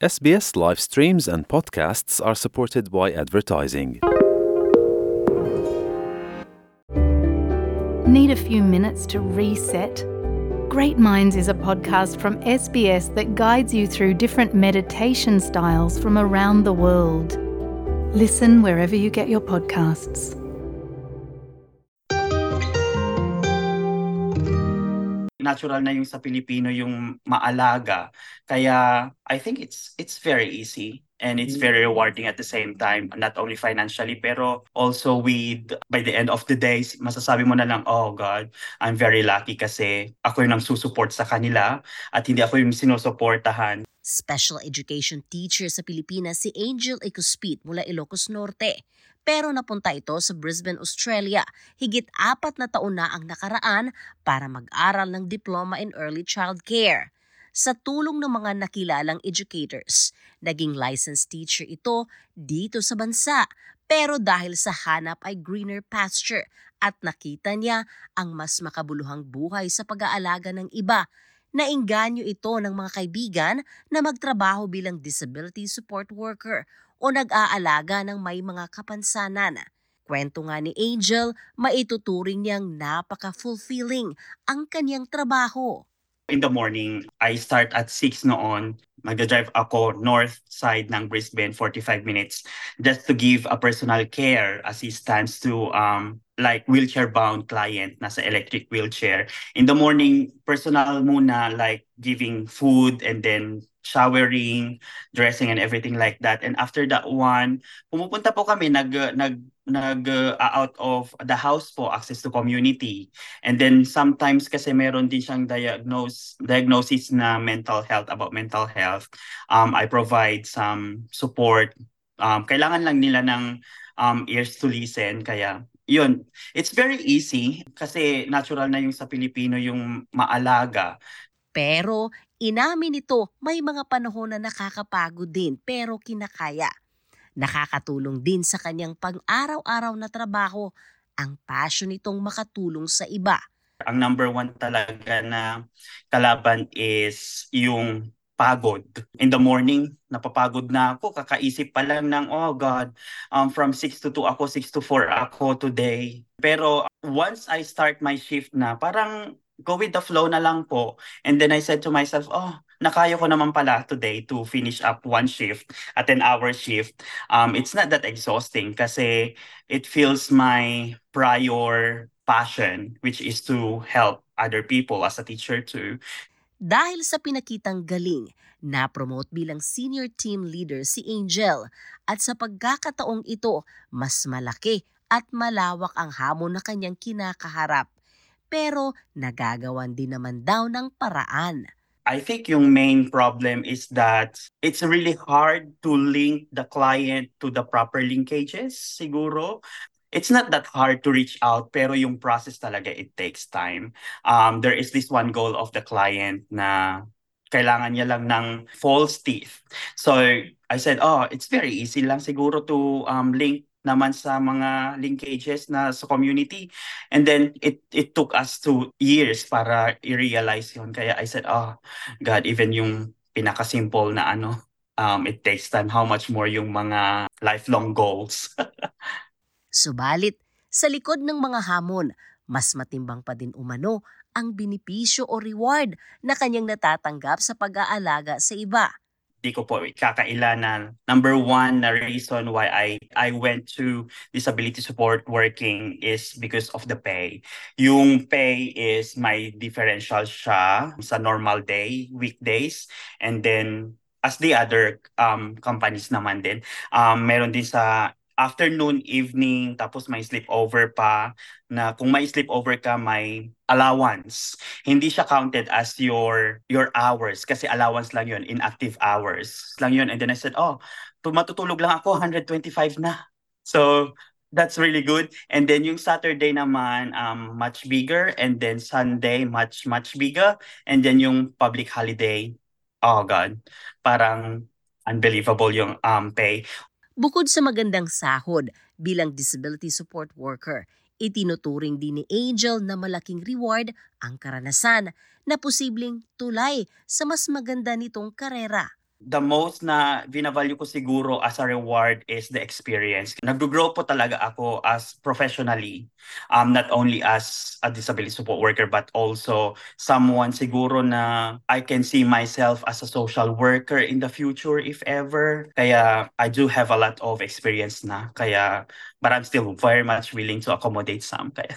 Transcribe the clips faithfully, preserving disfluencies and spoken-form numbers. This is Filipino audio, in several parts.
S B S live streams and podcasts are supported by advertising. Need a few minutes to reset? Great Minds is a podcast from S B S that guides you through different meditation styles from around the world. Listen wherever you get your podcasts. Natural na yung sa Pilipino yung maalaga. Kaya I think it's it's very easy and it's very rewarding at the same time, not only financially pero also with by the end of the day masasabi mo na lang, oh God, I'm very lucky kasi ako yung nagsusupport sa kanila at hindi ako yung sinusuportahan. Special education teacher sa Pilipinas si Angel Ecospit mula Ilocos Norte. Pero napunta ito sa Brisbane, Australia. Higit apat na taon na ang nakaraan para mag-aral ng diploma in early child care. Sa tulong ng mga nakilalang educators, naging licensed teacher ito dito sa bansa. Pero dahil sa hanap ay greener pasture at nakita niya ang mas makabuluhang buhay sa pag-aalaga ng iba, nainganyo ito ng mga kaibigan na magtrabaho bilang disability support worker o nag-aalaga ng may mga kapansanan. Kwento nga ni Angel, maituturing niyang napaka-fulfilling ang kanyang trabaho. In the morning, I start at six noon. Magdadrive ako north side ng Brisbane, forty-five minutes, just to give a personal care assistance to um like wheelchair-bound client nasa electric wheelchair. In the morning, personal muna, like giving food and then showering, dressing and everything like that. And after that one, pumupunta po kami, nag, nag, nag uh, out of the house po, access to community. And then sometimes kasi meron din siyang diagnose, diagnosis na mental health, about mental health. Um, I provide some support. Um, kailangan lang nila ng um, ears to listen. Kaya yun, it's very easy kasi natural na yung sa Pilipino yung maalaga. Pero inamin nito, may mga panahon na nakakapagod din pero kinakaya. Nakakatulong din sa kanyang pang-araw-araw na trabaho ang passion nitong makatulong sa iba. Ang number one talaga na kalaban is yung pagod. In the morning, napapagod na ako. Kakaisip pa lang ng, oh God, um, from six to two ako, six to four ako today. Pero once I start my shift na, parang go with the flow na lang po. And then I said to myself, oh, nakaya ko naman pala today to finish up one shift, a ten-hour shift. Um, it's not that exhausting kasi it feels my prior passion, which is to help other people as a teacher too. Dahil sa pinakitang galing, na-promote bilang senior team leader si Angel at sa pagkakataong ito, mas malaki at malawak ang hamon na kanyang kinakaharap. Pero nagagawan din naman daw ng paraan. I think yung main problem is that it's really hard to link the client to the proper linkages, siguro. It's not that hard to reach out, pero yung process talaga, it takes time. Um, there is this one goal of the client na kailangan niya lang ng false teeth. So I said, oh, it's very easy lang siguro to um, link naman sa mga linkages na sa community. And then it it took us two years para i-realize yun. Kaya I said, oh God, even yung pinaka-simple na ano, um, it takes time. How much more yung mga lifelong goals. Subalit, sa likod ng mga hamon, mas matimbang pa din umano ang benepisyo o reward na kanyang natatanggap sa pag-aalaga sa iba. Di ko po kakailanan. Number one na reason why I I went to disability support working is because of the pay. Yung pay is my differential siya sa normal day, weekdays, and then as the other um companies naman din, um meron din sa afternoon, evening, tapos may sleepover pa, na kung may sleepover ka, may allowance. Hindi siya counted as your your hours kasi allowance lang yun, inactive hours lang yun. And then I said, oh, matutulog lang ako, one hundred twenty-five na. So that's really good. And then yung Saturday naman, um, much bigger. And then Sunday, much, much bigger. And then yung public holiday, oh God, parang unbelievable yung um pay. Bukod sa magandang sahod bilang disability support worker, itinuturing din ni Angel na malaking reward ang karanasan na posibleng tulay sa mas maganda nitong karera. The most na binavalue ko siguro as a reward is the experience. Nag-grow po talaga ako as professionally, um, not only as a disability support worker but also someone siguro na I can see myself as a social worker in the future if ever. Kaya I do have a lot of experience na. Kaya, but I'm still very much willing to accommodate some. Kaya.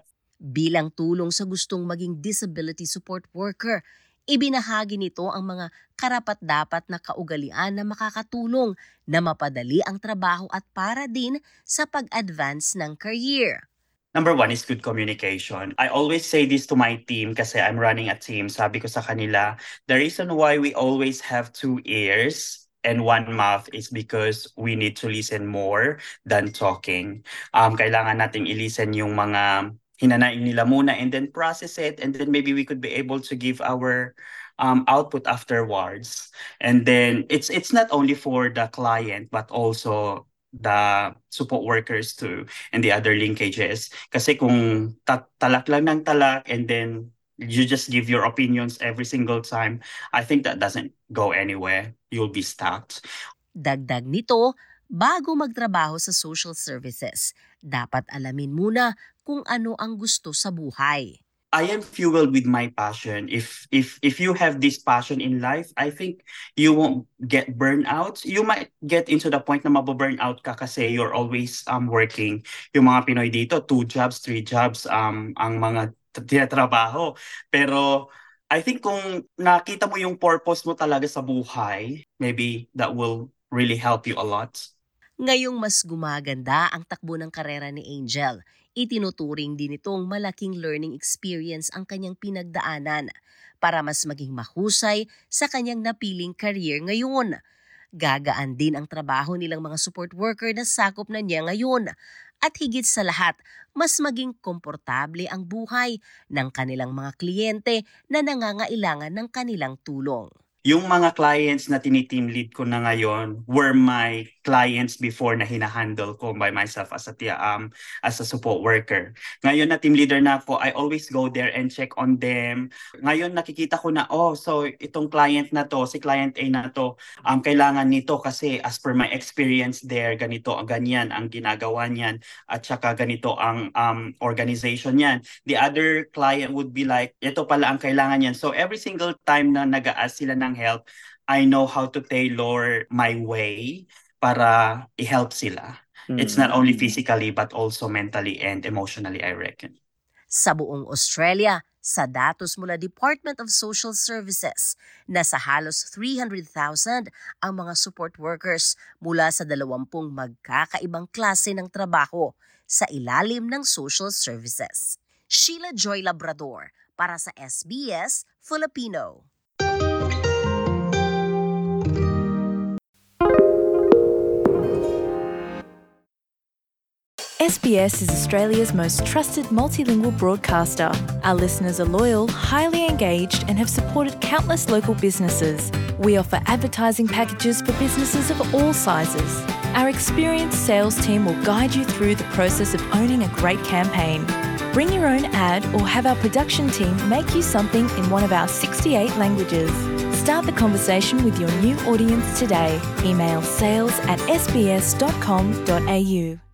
Bilang tulong sa gustong maging disability support worker, ibinahagi nito ang mga karapat-dapat na kaugalian na makakatulong na mapadali ang trabaho at para din sa pag-advance ng career. Number one is good communication. I always say this to my team kasi I'm running a team. Sabi ko sa kanila, the reason why we always have two ears and one mouth is because we need to listen more than talking. Um, kailangan nating i-listen yung mga hinanain nila muna and then process it, and then maybe we could be able to give our um, output afterwards. And then it's it's not only for the client but also the support workers too and the other linkages. Kasi kung ta- talak lang ng talak and then you just give your opinions every single time, I think that doesn't go anywhere. You'll be stuck. Dagdag nito, bago magtrabaho sa social services, dapat alamin muna kung ano ang gusto sa buhay. I am fueled with my passion. If if if you have this passion in life, I think you won't get burnout. You might get into the point na mababurnout ka kasi you're always um working. Yung mga Pinoy dito, two jobs, three jobs um ang mga tinatrabaho. Pero I think kung nakita mo yung purpose mo talaga sa buhay, maybe that will really help you a lot. Ngayong mas gumaganda ang takbo ng karera ni Angel, itinuturing din itong malaking learning experience ang kanyang pinagdaanan para mas maging mahusay sa kanyang napiling career ngayon. Gagaan din ang trabaho nilang mga support worker na sakop na niya ngayon. At higit sa lahat, mas maging komportable ang buhay ng kanilang mga kliyente na nangangailangan ng kanilang tulong. Yung mga clients na tini-team lead ko na ngayon were my clients before na hinahandle ko by myself as a um as a support worker. Ngayon na team leader na ako, I always go there and check on them. Ngayon nakikita ko na, oh, so itong client na to, si client A na to, um kailangan nito kasi as per my experience there, ganito, ganyan ang ginagawa niyan at saka ganito ang um organization niyan. The other client would be like, ito pala ang kailangan niyan. So every single time na nag-a-ask sila ng help, I know how to tailor my way para i-help sila. Mm. It's not only physically but also mentally and emotionally, I reckon. Sa buong Australia, sa datos mula Department of Social Services, nasa halos three hundred thousand ang mga support workers mula sa dalawampung magkakaibang klase ng trabaho sa ilalim ng social services. Sheila Joy Labrador para sa S B S Filipino. S B S is Australia's most trusted multilingual broadcaster. Our listeners are loyal, highly engaged, and have supported countless local businesses. We offer advertising packages for businesses of all sizes. Our experienced sales team will guide you through the process of owning a great campaign. Bring your own ad or have our production team make you something in one of our sixty-eight languages. Start the conversation with your new audience today. Email sales at s b s dot com dot a u.